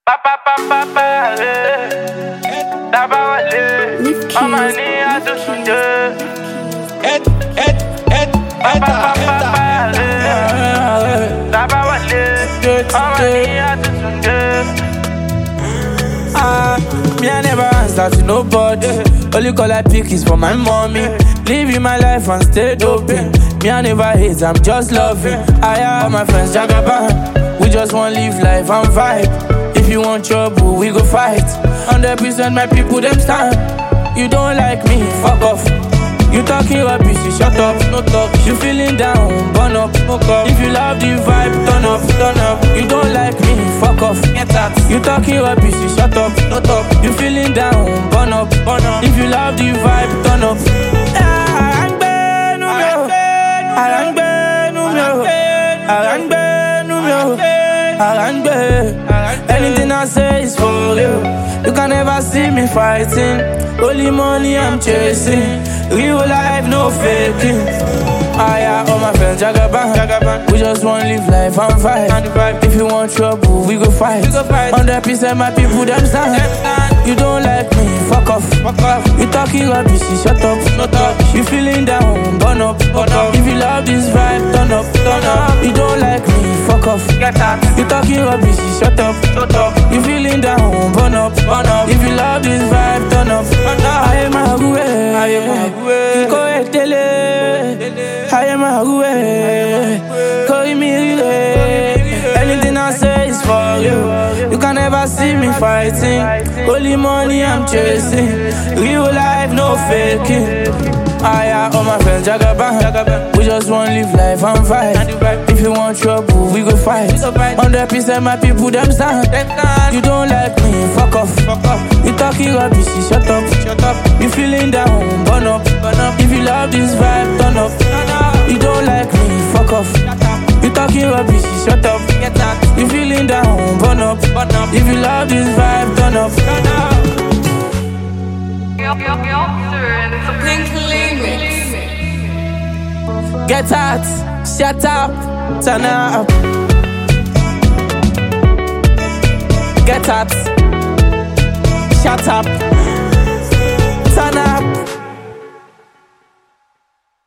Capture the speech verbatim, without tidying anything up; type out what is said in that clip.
Pa pa pa pa pa, taba wale, amani atusunde. Et, et, et, Pa pa pa pa pa, taba wale, amani atusunde. Ah, me I never answer to nobody. Only call I pick is for my mommy. Living my life and stay doping. Me I never hate, I'm just loving. I have all my friends Jagaban. We just want live life and vibe. If you want trouble, we go fight. Hundred percent my people them stand. You don't like me, fuck off. You talking rubbish, you shut up, no talk. You feeling down, burn up, fuck up. If you love the vibe, turn up, turn up. You don't like me, fuck off, get out. You talking rubbish, you shut up, no talk. You feeling down, burn up, burn up. If you love the vibe, turn up. Arangbe numero, arangbe numero, arangbe numero, arangbe. Anything I say is for real. You can never see me fighting. Only money I'm chasing. Real life, no faking. I have all my friends Jagaban. Jagaban. We just want live life and vibe. If you want trouble, we go fight. Hundred percent my people them stand. You don't like me, fuck off. Fuck off. You talking rubbish, shut up. No talk. You feeling down, burn up. Burn up. If you love this vibe, turn up, turn up. You don't like me, fuck off. Get out. You talking rubbish, shut up. Shut up. You feeling down, burn up, burn up. If you love this vibe, turn up, turn up. I am a goué, I am a goué. Kiko etele, I am a goué. Koi mirire. Anything I say is for you. You can never see me fighting. Only money I'm chasing. Real life, no faking. I have all my friends Jagaban. We just want live life and vibe. If you want trouble, we go fight. Hundred percent my people them stand. You don't like me, fuck off. You talking rubbish, shut up. You feeling down, burn up. If you love this vibe, turn up. You don't like me, fuck off. You talking rubbish, shut up. You feeling down, burn up. If you love this vibe, turn up. Get out, shut up, turn up. Get out, shut up.